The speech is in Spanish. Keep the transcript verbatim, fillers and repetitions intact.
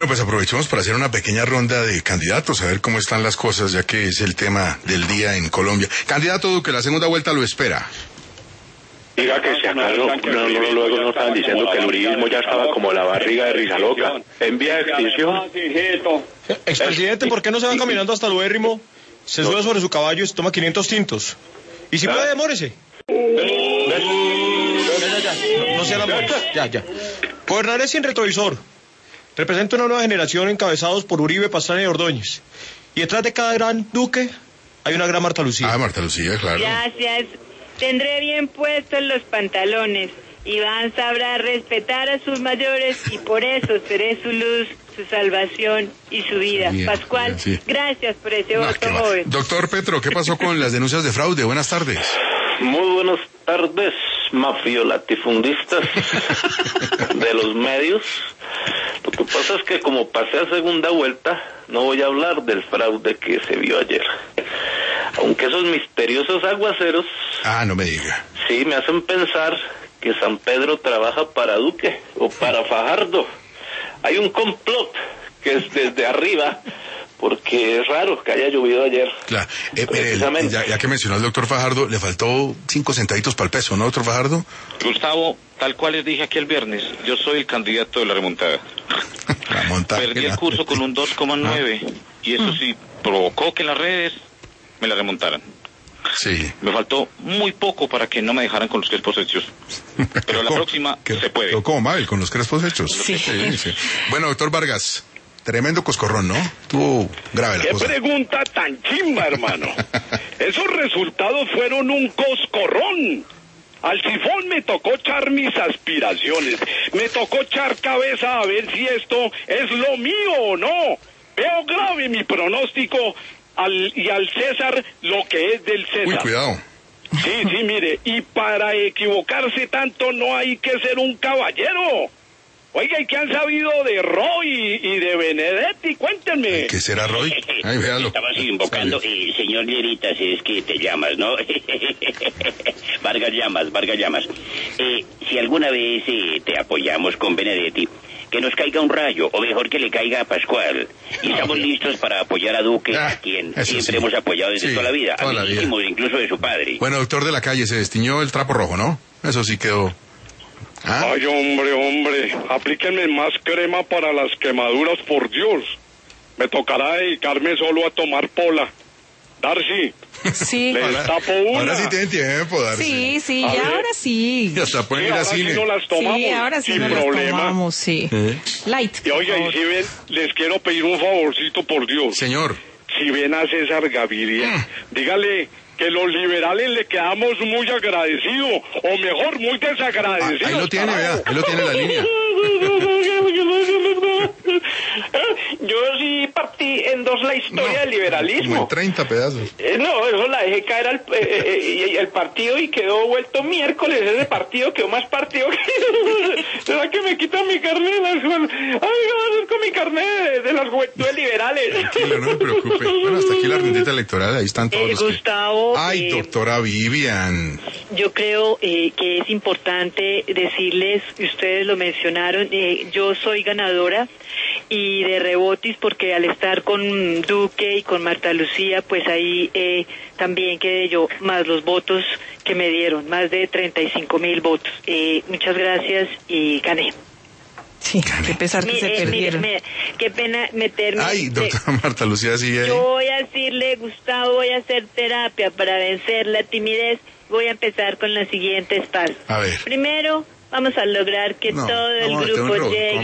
Pues aprovechemos para hacer una pequeña ronda de candidatos, a ver cómo están las cosas, ya que es el tema del día en Colombia. Candidato Duque, la segunda vuelta lo espera. Diga que si acá no, no, no, luego no estaban diciendo que el uribismo ya estaba como la barriga de Rizaloca, en vía de extinción. Expresidente, ¿por qué no se va caminando hasta el Uérrimo? Se sube sobre su caballo y se toma quinientos tintos. Y si puede, demórese. Ya, ya, ya. No sean amores. Ya, ya. Gobernaré sin retrovisor. Representa una nueva generación encabezados por Uribe, Pastrana y Ordóñez. Y detrás de cada gran duque hay una gran Marta Lucía. Ah, Marta Lucía, claro. Gracias. Tendré bien puestos los pantalones. Iván sabrá respetar a sus mayores y por eso seré su luz, su salvación y su vida. Bien, Pascual, bien, sí. Gracias por ese no, voto joven. Doctor Petro, ¿qué pasó con las denuncias de fraude? Buenas tardes. Muy buenas tardes, mafiolatifundistas de los medios. Lo que pasa es que como pasé a segunda vuelta, no voy a hablar del fraude que se vio ayer. Aunque esos misteriosos aguaceros... Ah, no me diga. Sí, me hacen pensar que San Pedro trabaja para Duque o para Fajardo. Hay un complot que es desde arriba, porque es raro que haya llovido ayer. Claro, eh, eh, ya, ya que mencionó el doctor Fajardo, le faltó cinco centavos para el peso, ¿no, doctor Fajardo? Gustavo, tal cual les dije aquí el viernes, yo soy el candidato de la remontada. La montada. Perdí el curso con un dos coma nueve ah. y eso sí provocó que en las redes me la remontaran. Sí. Me faltó muy poco para que no me dejaran con los crespos hechos. Pero la próxima que, se puede. Como Mabel, con los crespos hechos. Sí. Sí, sí. Bueno, doctor Vargas, tremendo coscorrón, ¿no? Tuvo grave la ¿Qué cosa. ¿Qué pregunta tan chimba, hermano? Esos resultados fueron un coscorrón. Al sifón me tocó echar mis aspiraciones. Me tocó echar cabeza a ver si esto es lo mío o no. Veo grave mi pronóstico. Al, y al César lo que es del César. Uy, cuidado. Sí, sí, mire, y para equivocarse tanto no hay que ser un caballero. Oiga, ¿y qué han sabido de Roy y de Benedetti? Cuéntenme. ¿Qué será Roy? Ay, véalo. Estabas invocando, eh, señor Lleritas, es que te llamas, ¿no? Vargas Llamas, Vargas Llamas. Eh, si alguna vez eh, te apoyamos con Benedetti, que nos caiga un rayo, o mejor que le caiga a Pascual. Y estamos listos para apoyar a Duque, ah, a quien siempre sí. hemos apoyado desde sí, toda la vida, toda amiguísimos, la vida. Incluso de su padre. Bueno, doctor de la Calle, se destiñó el trapo rojo, ¿no? Eso sí quedó... ¿Ah? Ay, hombre, hombre, aplíquenme más crema para las quemaduras, por Dios. Me tocará dedicarme solo a tomar pola. Darcy. Sí. Les tapo una. Ahora sí tienen tiempo, Darcy. Sí, sí, ya ahora sí. Y hasta pueden sí, ir a ahora cine. Sí no las tomamos, sí, ahora sí sin no problema. las tomamos, sí. ¿Eh? Light. Y oiga, y si ven, les quiero pedir un favorcito, por Dios. Señor. Si ven a César Gaviria, mm. dígale que los liberales le quedamos muy agradecidos, o mejor, muy desagradecidos. Ah, ahí lo tiene, vea, ahí lo tiene la línea. Yo sí partí en dos la historia no, del liberalismo. Como en treinta pedazos. Eh, no, eso la dejé caer al eh, eh, el partido y quedó vuelto miércoles. Ese partido quedó más partido que... ¿Será que me quitan mi carnet? Ay, ¿qué voy a hacer con mi carnet de, de las juventudes liberales? Tranquilo, no me preocupe. Bueno, hasta aquí la rondita electoral, ahí están todos eh, los Gustavo, que... Ay, eh, doctora Vivian. Yo creo eh, que es importante decirles, ustedes lo mencionaron, eh, yo soy ganadora y de rebotis porque al estar con Duque y con Marta Lucía, pues ahí eh, también quedé yo, más los votos que me dieron, más de treinta y cinco mil votos. Eh, muchas gracias y gané. Sí, qué pesar que mi, se eh, perdieron. Mire, me, qué pena meterme. Ay, doctora de... Marta Lucía, sigue ahí. Yo voy a decirle, Gustavo, voy a hacer terapia para vencer la timidez. Voy a empezar con los siguientes pasos. A ver. Primero, vamos a lograr que no, todo el grupo llegue